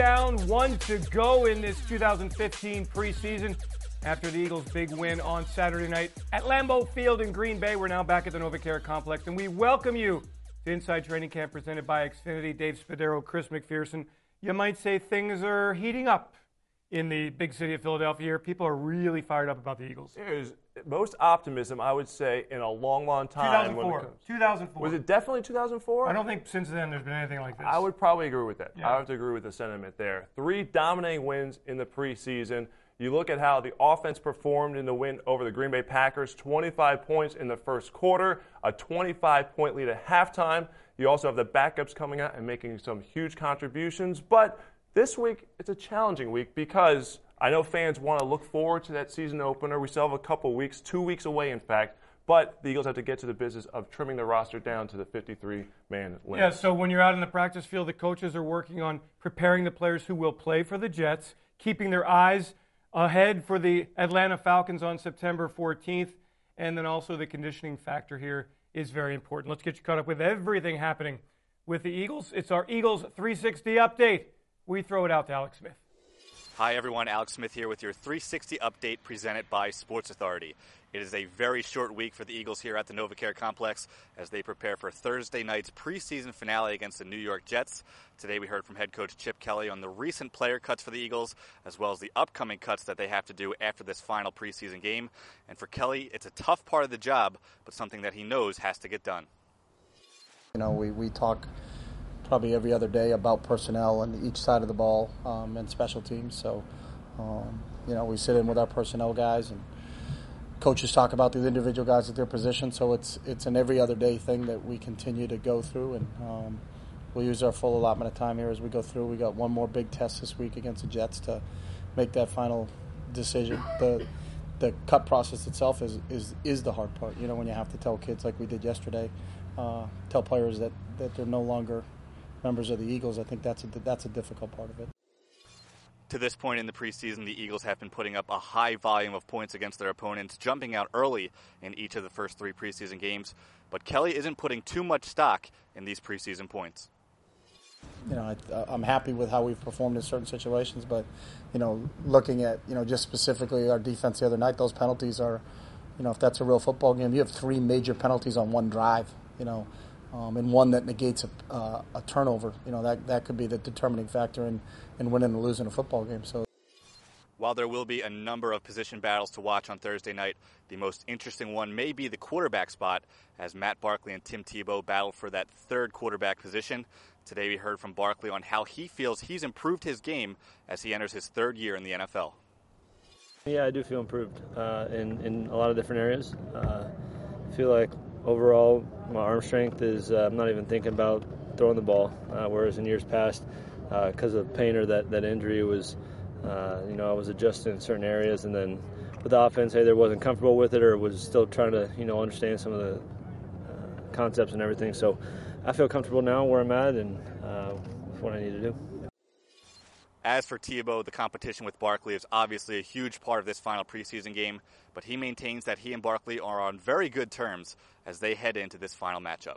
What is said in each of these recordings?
down, 1 to go in this 2015 preseason. After the Eagles' big win on Saturday night at Lambeau Field in Green Bay, we're now back at the NovaCare Complex, and we welcome you to Inside Training Camp presented by Xfinity. Dave Spadaro, Chris McPherson. You might say things are heating up in the big city of Philadelphia. People are really fired up about the Eagles. There's most optimism, I would say, in a long, long time. 2004. Was it definitely 2004? I don't think since then there's been anything like this. I would probably agree with that. Yeah. I have to agree with the sentiment there. 3 dominating wins in the preseason. You look at how the offense performed in the win over the Green Bay Packers, 25 points in the first quarter, a 25-point lead at halftime. You also have the backups coming out and making some huge contributions. But this week, it's a challenging week because I know fans want to look forward to that season opener. We still have a couple weeks, 2 weeks away, in fact. But the Eagles have to get to the business of trimming the roster down to the 53-man limit. Yeah, so when you're out in the practice field, the coaches are working on preparing the players who will play for the Jets, keeping their eyes ahead for the Atlanta Falcons on September 14th, and then also the conditioning factor here is very important. Let's get you caught up with everything happening with the Eagles. It's our Eagles 360 update. We throw it out to Alex Smith. Hi, everyone. Alex Smith here with your 360 update presented by Sports Authority. It is a very short week for the Eagles here at the NovaCare Complex as they prepare for Thursday night's preseason finale against the New York Jets. Today we heard from head coach Chip Kelly on the recent player cuts for the Eagles, as well as the upcoming cuts that they have to do after this final preseason game. And for Kelly, it's a tough part of the job, but something that he knows has to get done. You know, we talk probably every other day about personnel on each side of the ball and special teams. So, you know, we sit in with our personnel guys and coaches talk about the individual guys at their position. So it's an every other day thing that we continue to go through, and we'll use our full allotment of time here as we go through. We got one more big test this week against the Jets to make that final decision. The cut process itself is the hard part. You know, when you have to tell kids like we did yesterday, tell players that they're no longer members of the Eagles, I think that's a difficult part of it. To this point in the preseason, the Eagles have been putting up a high volume of points against their opponents, jumping out early in each of the first 3 preseason games. But Kelly isn't putting too much stock in these preseason points. You know, I'm happy with how we've performed in certain situations, but, you know, looking at, you know, just specifically our defense the other night, those penalties are, you know, if that's a real football game, you have 3 major penalties on one drive, you know, and one that negates a turnover. You know, that could be the determining factor in winning or losing a football game. So, while there will be a number of position battles to watch on Thursday night, the most interesting one may be the quarterback spot, as Matt Barkley and Tim Tebow battle for that 3rd quarterback position. Today we heard from Barkley on how he feels he's improved his game as he enters his 3rd year in the NFL. Yeah, I do feel improved in a lot of different areas. I feel like overall my arm strength is I'm not even thinking about throwing the ball, whereas in years past, because of pain or that injury, was you know, I was adjusting in certain areas, and then with the offense, either wasn't comfortable with it or was still trying to, you know, understand some of the concepts and everything. So I feel comfortable now where I'm at, and what I need to do. As for Tebow, the competition with Barkley is obviously a huge part of this final preseason game, but he maintains that he and Barkley are on very good terms as they head into this final matchup.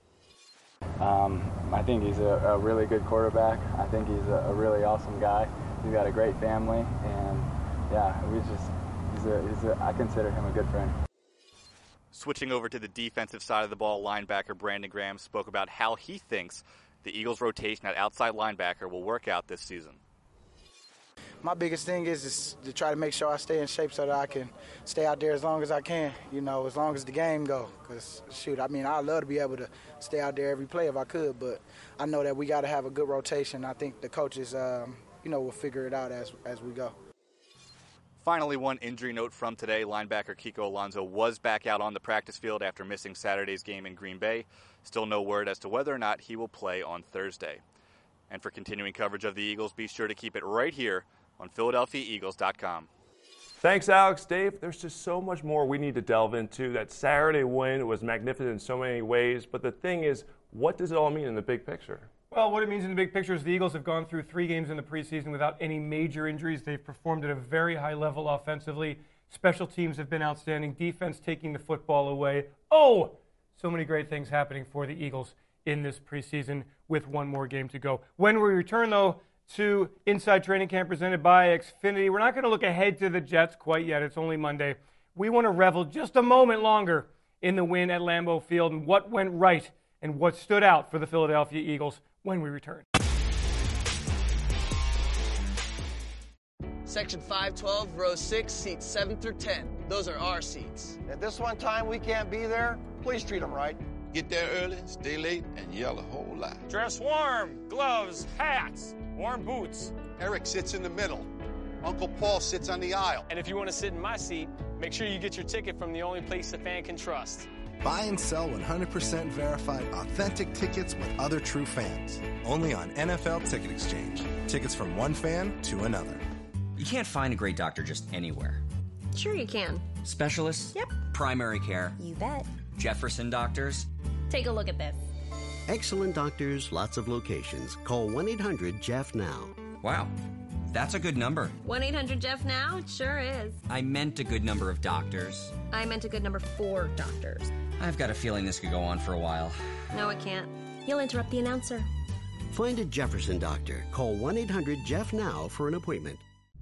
I think he's a really good quarterback. I think he's a really awesome guy. He's got a great family, and yeah, I consider him a good friend. Switching over to the defensive side of the ball, linebacker Brandon Graham spoke about how he thinks the Eagles' rotation at outside linebacker will work out this season. My biggest thing is to try to make sure I stay in shape so that I can stay out there as long as I can, you know, as long as the game go. Because, shoot, I mean, I'd love to be able to stay out there every play if I could, but I know that we got to have a good rotation. I think the coaches, you know, will figure it out as we go. Finally, one injury note from today. Linebacker Kiko Alonso was back out on the practice field after missing Saturday's game in Green Bay. Still no word as to whether or not he will play on Thursday. And for continuing coverage of the Eagles, be sure to keep it right here on PhiladelphiaEagles.com. Thanks, Alex. Dave, there's just so much more we need to delve into. That Saturday win was magnificent in so many ways, but the thing is, what does it all mean in the big picture? Well, what it means in the big picture is the Eagles have gone through 3 games in the preseason without any major injuries. They've performed at a very high level offensively. Special teams have been outstanding. Defense taking the football away. Oh, so many great things happening for the Eagles in this preseason with one more game to go. When we return, though, to Inside Training Camp presented by Xfinity. We're not going to look ahead to the Jets quite yet. It's only Monday. We want to revel just a moment longer in the win at Lambeau Field and what went right and what stood out for the Philadelphia Eagles when we return. Section 512, row 6, seats 7 through 10. Those are our seats. If this one time we can't be there, please treat them right. Get there early, stay late, and yell a whole lot. Dress warm, gloves, hats, warm boots. Eric sits in the middle. Uncle Paul sits on the aisle. And if you want to sit in my seat, make sure you get your ticket from the only place a fan can trust. Buy and sell 100% verified authentic tickets with other true fans. Only on NFL Ticket Exchange. Tickets from one fan to another. You can't find a great doctor just anywhere. Sure you can. Specialists? Yep. Primary care? You bet. Jefferson Doctors? Take a look at this. Excellent doctors, lots of locations. Call 1-800-JEFF now. Wow, that's a good number. 1-800-JEFF-NOW? It sure is. I meant a good number of doctors. I meant a good number 4 doctors. I've got a feeling this could go on for a while. No, it can't. You'll interrupt the announcer. Find a Jefferson doctor. Call 1-800-JEFF-NOW for an appointment.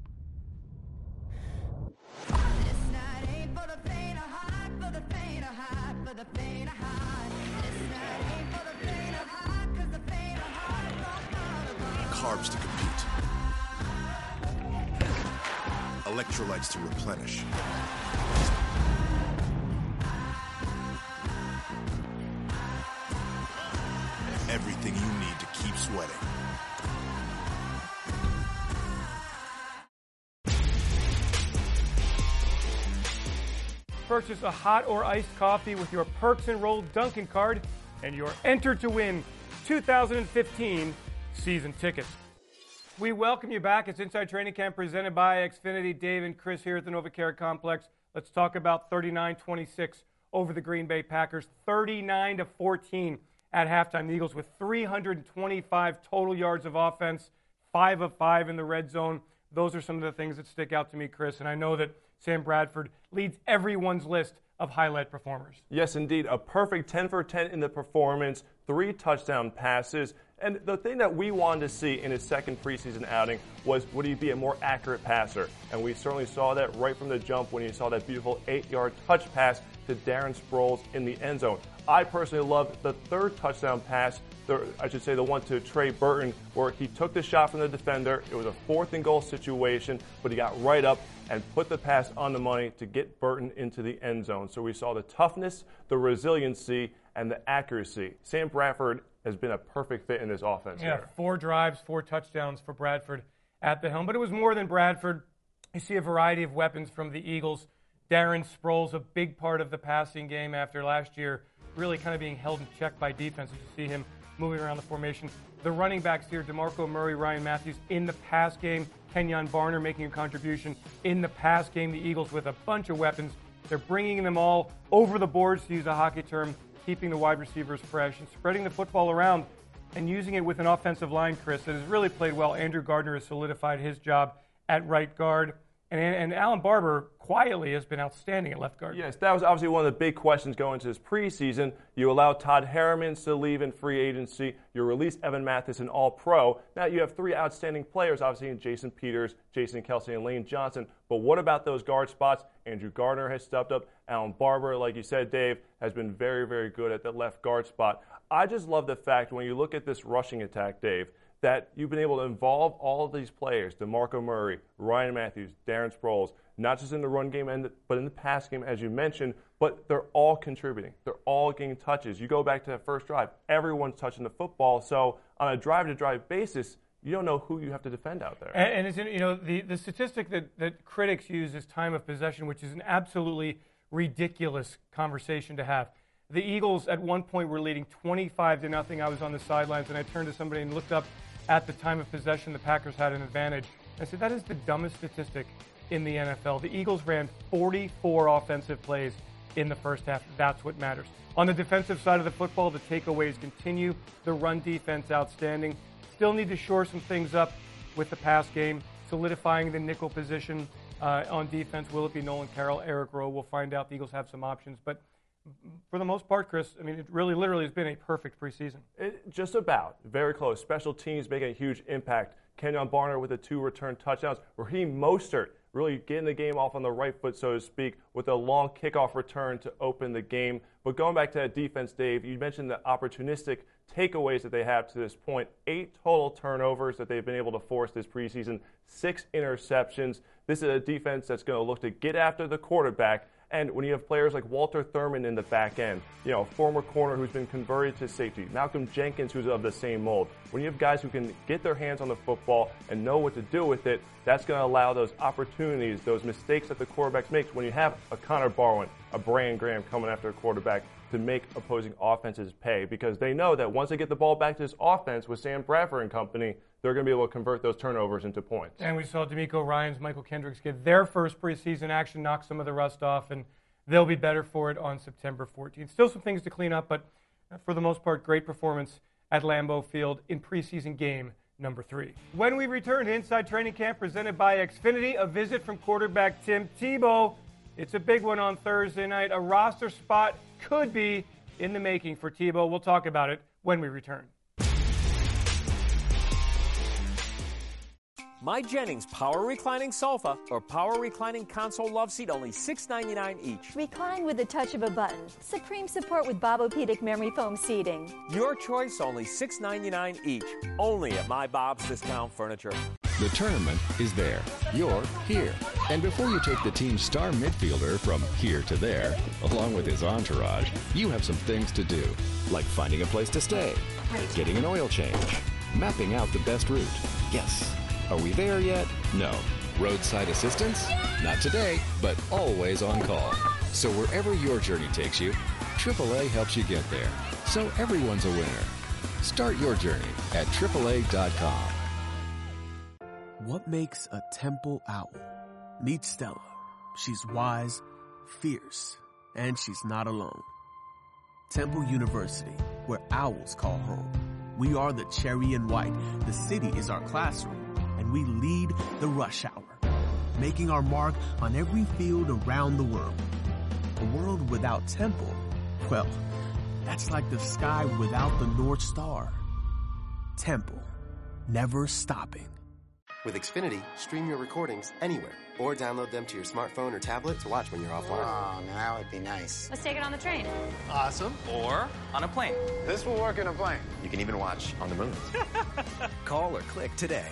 Carbs to compete. Electrolytes to replenish. Everything you need to keep sweating. Purchase a hot or iced coffee with your Perks Enrolled Dunkin' card, and you're entered to win 2015 season tickets. We welcome you back. It's Inside Training Camp presented by Xfinity. Dave and Chris here at the NovaCare Complex. Let's talk about 39-26 over the Green Bay Packers. 39-14 at halftime. The Eagles with 325 total yards of offense, 5 of 5 in the red zone. Those are some of the things that stick out to me, Chris, and I know that Sam Bradford leads everyone's list of highlight performers. Yes, indeed. A perfect 10 for 10 in the performance, 3 touchdown passes. And the thing that we wanted to see in his second preseason outing was, would he be a more accurate passer? And we certainly saw that right from the jump when he saw that beautiful 8-yard touch pass to Darren Sproles in the end zone. I personally loved the third touchdown pass, the one to Trey Burton, where he took the shot from the defender. It was a 4th and goal situation, but he got right up and put the pass on the money to get Burton into the end zone. So we saw the toughness, the resiliency, and the accuracy. Sam Bradford has been a perfect fit in this offense. Yeah, here. 4 drives, 4 touchdowns for Bradford at the helm. But it was more than Bradford. You see a variety of weapons from the Eagles. Darren Sproles, a big part of the passing game after last year, really kind of being held in check by defense. You see him moving around the formation. The running backs here, DeMarco Murray, Ryan Matthews in the pass game. Kenyon Barner making a contribution in the pass game. The Eagles with a bunch of weapons. They're bringing them all over the boards, to use a hockey term, keeping the wide receivers fresh and spreading the football around and using it with an offensive line, Chris, that has really played well. Andrew Gardner has solidified his job at right guard. And Alan Barber quietly has been outstanding at left guard. Yes, that was obviously one of the big questions going into this preseason. You allow Todd Herremans to leave in free agency. You release Evan Mathis, an all-pro. Now you have 3 outstanding players, obviously, in Jason Peters, Jason Kelce, and Lane Johnson. But what about those guard spots? Andrew Gardner has stepped up. Alan Barber, like you said, Dave, has been very, very good at the left guard spot. I just love the fact when you look at this rushing attack, Dave, that you've been able to involve all of these players, DeMarco Murray, Ryan Matthews, Darren Sproles, not just in the run game, but in the pass game, as you mentioned, but they're all contributing. They're all getting touches. You go back to that first drive, everyone's touching the football. So on a drive-to-drive basis, you don't know who you have to defend out there. And it's, the statistic that critics use is time of possession, which is an absolutely ridiculous conversation to have. The Eagles at one point were leading 25-0. I was on the sidelines, and I turned to somebody and looked up at the time of possession. The Packers had an advantage. I said, that is the dumbest statistic in the NFL. The Eagles ran 44 offensive plays in the first half. That's what matters. On the defensive side of the football, the takeaways continue. The run defense outstanding. Still need to shore some things up with the pass game, solidifying the nickel position on defense. Will it be Nolan Carroll, Eric Rowe? We'll find out. The Eagles have some options, but for the most part, Chris, I mean, it really literally has been a perfect preseason. Just about. Very close. Special teams making a huge impact. Kenyon Barner with the 2 return touchdowns. Raheem Mostert really getting the game off on the right foot, so to speak, with a long kickoff return to open the game. But going back to that defense, Dave, you mentioned the opportunistic takeaways that they have to this point. 8 total turnovers that they've been able to force this preseason, 6 interceptions. This is a defense that's going to look to get after the quarterback. And when you have players like Walter Thurman in the back end, a former corner who's been converted to safety, Malcolm Jenkins, who's of the same mold, when you have guys who can get their hands on the football and know what to do with it, that's going to allow those opportunities, those mistakes that the quarterback makes when you have a Connor Barwin, a Brandon Graham coming after a quarterback to make opposing offenses pay, because they know that once they get the ball back to this offense with Sam Bradford and company, they're going to be able to convert those turnovers into points. And we saw D'Amico Ryans, Michael Kendricks get their first preseason action, knock some of the rust off, and they'll be better for it on September 14th. Still some things to clean up, but for the most part, great performance at Lambeau Field in preseason game number 3. When we return to Inside Training Camp presented by Xfinity, a visit from quarterback Tim Tebow. It's a big one on Thursday night. A roster spot could be in the making for Tebow. We'll talk about it when we return. My Jennings Power Reclining Sofa or Power Reclining Console Love Seat, only $6.99 each. Recline with the touch of a button. Supreme support with Bobopedic memory foam seating. Your choice, only $6.99 each. Only at My Bob's Discount Furniture. The tournament is there. You're here. And before you take the team's star midfielder from here to there, along with his entourage, you have some things to do, like finding a place to stay, getting an oil change, mapping out the best route. Yes. Are we there yet? No. Roadside assistance? Not today, but always on call. So wherever your journey takes you, AAA helps you get there. So everyone's a winner. Start your journey at AAA.com. What makes a temple owl? Meet Stella. She's wise, fierce, and she's not alone. Temple University, where owls call home. We are the cherry and white. The city is our classroom. And we lead the rush hour, making our mark on every field around the world. A world without Temple, well, that's like the sky without the North Star. Temple, never stopping. With Xfinity, stream your recordings anywhere or download them to your smartphone or tablet to watch when you're offline. Oh, now that would be nice. Let's take it on the train. Awesome. Or on a plane. This will work in a plane. You can even watch on the moon. Call or click today.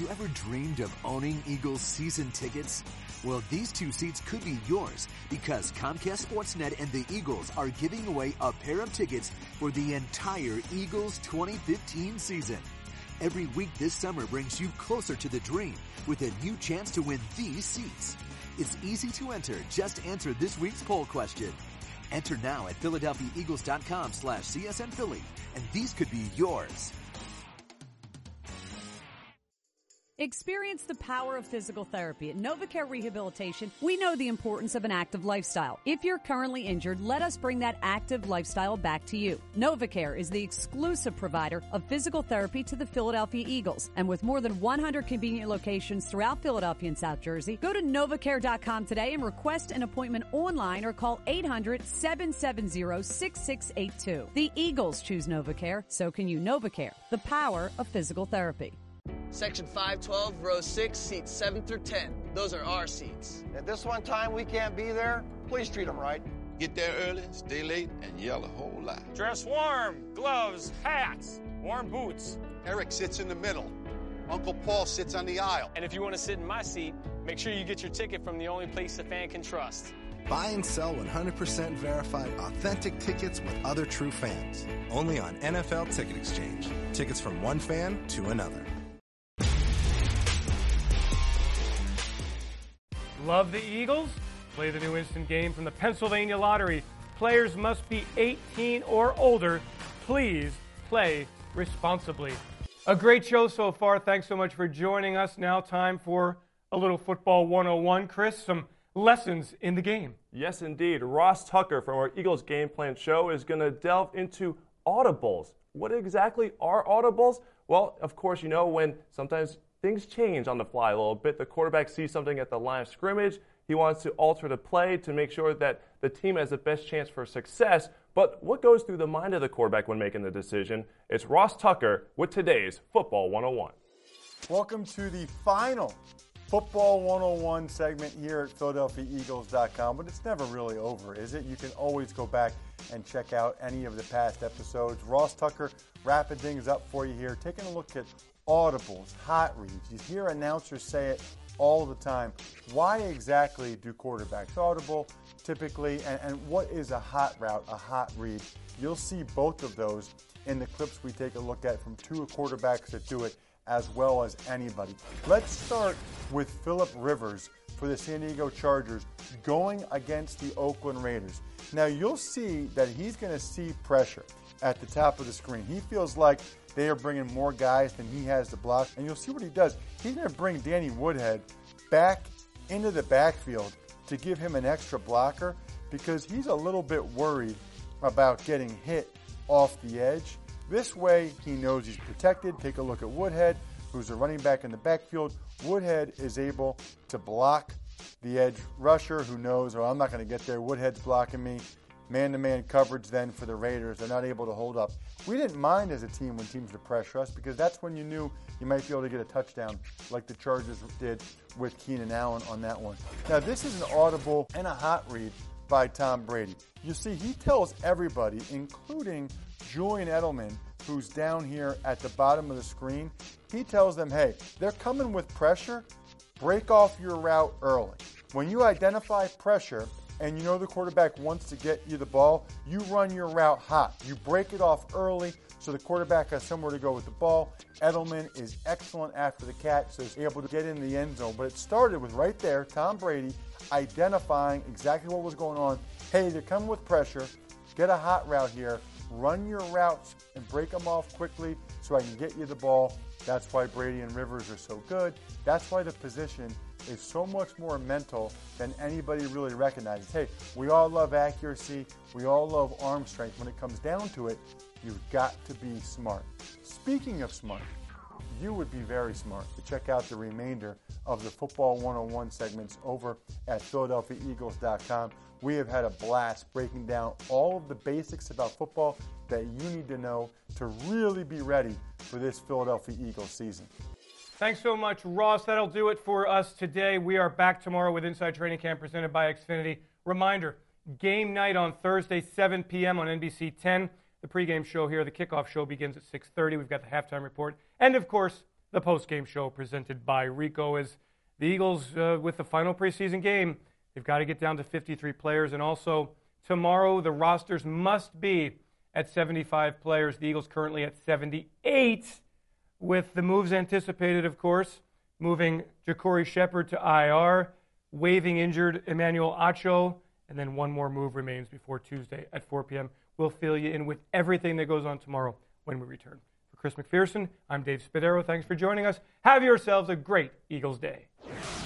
ever dreamed of owning Eagles season tickets? Well, these 2 seats could be yours because Comcast Sportsnet and the Eagles are giving away a pair of tickets for the entire Eagles 2015 season. Every week this summer brings you closer to the dream with a new chance to win these seats. It's easy to enter. Just answer this week's poll question. Enter now at PhiladelphiaEagles.com/CSNPhilly, and these could be yours. Experience the power of physical therapy. At NovaCare Rehabilitation, we know the importance of an active lifestyle. If you're currently injured, let us bring that active lifestyle back to you. NovaCare is the exclusive provider of physical therapy to the Philadelphia Eagles. And with more than 100 convenient locations throughout Philadelphia and South Jersey, go to NovaCare.com today and request an appointment online or call 800-770-6682. The Eagles choose NovaCare, so can you. NovaCare, the power of physical therapy. Section 512, row 6, seats 7 through 10. Those are our seats. If this one time we can't be there, please treat them right. Get there early, stay late, and yell a whole lot. Dress warm, gloves, hats, warm boots. Eric sits in the middle. Uncle Paul sits on the aisle. And if you want to sit in my seat, make sure you get your ticket from the only place a fan can trust. Buy and sell 100% verified authentic tickets with other true fans. Only on NFL Ticket Exchange. Tickets from one fan to another. Love the Eagles? Play the new instant game from the Pennsylvania Lottery. Players must be 18 or older. Please play responsibly. A great show so far. Thanks so much for joining us. Now time for a little Football 101. Chris, some lessons in the game. Yes, indeed. Ross Tucker from our Eagles Game Plan show is going to delve into audibles. What exactly are audibles? Well, of course, you know when sometimes things change on the fly a little bit. The quarterback sees something at the line of scrimmage. He wants to alter the play to make sure that the team has the best chance for success. But what goes through the mind of the quarterback when making the decision? It's Ross Tucker with today's Football 101. Welcome to the final Football 101 segment here at PhiladelphiaEagles.com. But it's never really over, is it? You can always go back and check out any of the past episodes. Ross Tucker wrapping things up for you here, taking a look at audibles, hot reads. You hear announcers say it all the time. Why exactly do quarterbacks audible typically, and what is a hot route, a hot read? You'll see both of those in the clips we take a look at from 2 quarterbacks that do it as well as anybody. Let's start with Phillip Rivers for the San Diego Chargers going against the Oakland Raiders. Now you'll see that he's going to see pressure at the top of the screen. He feels like they are bringing more guys than he has to block. And you'll see what he does. He's going to bring Danny Woodhead back into the backfield to give him an extra blocker because he's a little bit worried about getting hit off the edge. This way, he knows he's protected. Take a look at Woodhead, who's a running back in the backfield. Woodhead is able to block the edge rusher who knows, oh, I'm not going to get there. Woodhead's blocking me. Man-to-man coverage then for the Raiders. They're not able to hold up. We didn't mind as a team when teams would pressure us because that's when you knew you might be able to get a touchdown like the Chargers did with Keenan Allen on that one. Now, this is an audible and a hot read by Tom Brady. You see, he tells everybody, including Julian Edelman, who's down here at the bottom of the screen, he tells them, hey, they're coming with pressure. Break off your route early. When you identify pressure, and you know the quarterback wants to get you the ball, you run your route hot. You break it off early so the quarterback has somewhere to go with the ball. Edelman is excellent after the catch, so he's able to get in the end zone. But it started with right there, Tom Brady identifying exactly what was going on. Hey, they're coming with pressure. Get a hot route here. Run your routes and break them off quickly so I can get you the ball. That's why Brady and Rivers are so good. That's why the position is so much more mental than anybody really recognizes. Hey, we all love accuracy. We all love arm strength. When it comes down to it, you've got to be smart. Speaking of smart, you would be very smart to check out the remainder of the Football 101 segments over at PhiladelphiaEagles.com. We have had a blast breaking down all of the basics about football that you need to know to really be ready for this Philadelphia Eagles season. Thanks so much, Ross. That'll do it for us today. We are back tomorrow with Inside Training Camp presented by Xfinity. Reminder, game night on Thursday, 7 p.m. on NBC 10. The pregame show here, the kickoff show begins at 6:30. We've got the halftime report. And, of course, the post-game show presented by Rico. As the Eagles, with the final preseason game, they've got to get down to 53 players. And also, tomorrow, the rosters must be at 75 players. The Eagles currently at 78, with the moves anticipated, of course, moving Ja'Cory Shepherd to IR, waiving injured Emmanuel Acho, and then one more move remains before Tuesday at 4 p.m. We'll fill you in with everything that goes on tomorrow when we return. For Chris McPherson, I'm Dave Spadaro. Thanks for joining us. Have yourselves a great Eagles day.